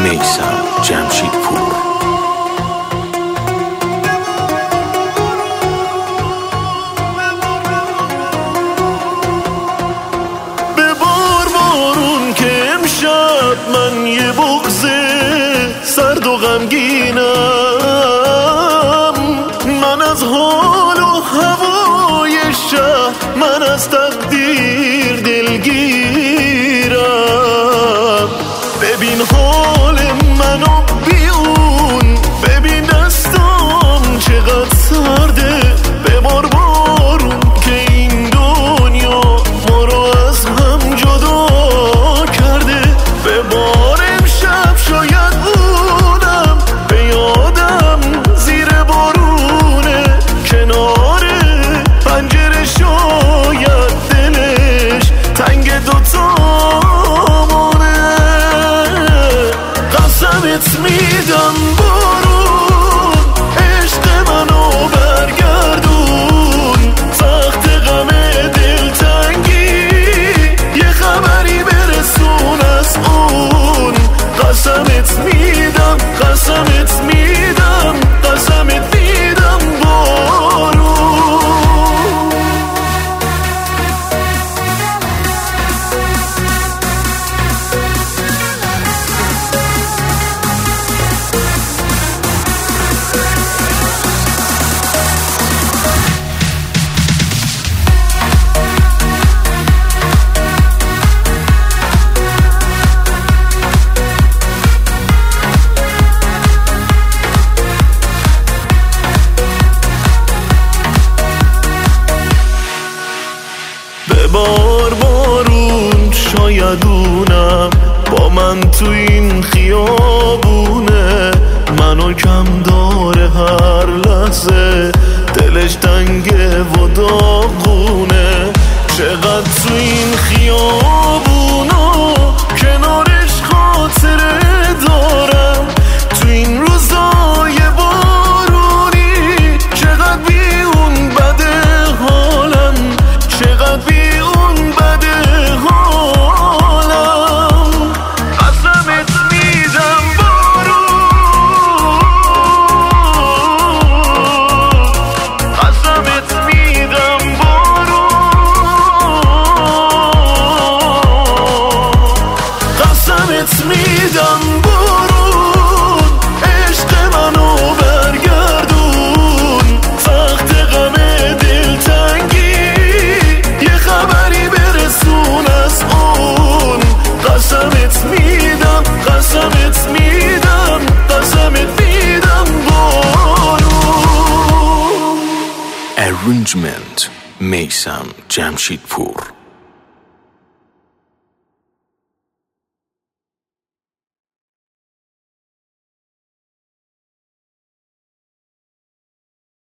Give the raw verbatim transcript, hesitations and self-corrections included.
میثم جمشیدپور. به بار بارون که امشب من یه بغض سرد و غمگینم، من از حال و هوای شهر، من از تقدیر دلگیرم. ببین حال منو بی اون، ببین دستم چقدر سرده. به بار بارون که این دنیا ما رو از هم جدا کرده. به بار امشب شاید بودم به یادم زیر بارونه، کنار پنجره شاید دلش تنگ دوتامونه. قسمت میدم بارون عشق منو برگردون، سخت غم دلتنگی یه خبری برسون از اون. قسمت میدم قسمت میدم قسمت میدم بارون. به بار بارون شاید اونم با من تو این خیابونه، منو کم داره هر لحظه، دلش تنگه و داغونه. چقدر تو این خیابونا کنارش خاطره دارم، تو این روزای بارونی چقدر بی اون بده حالم، چقدر بی اون بده حالم. قسمت میدم بارون، قسمت میدم بارون، قسمت میدم بارون عشق منو برگردون، سخت غم دلتنگی یه خبری برسون از اون. قسمت میدم قسمت میدم قسمت میدم بارون. Arrangement میثم جمشیدپور.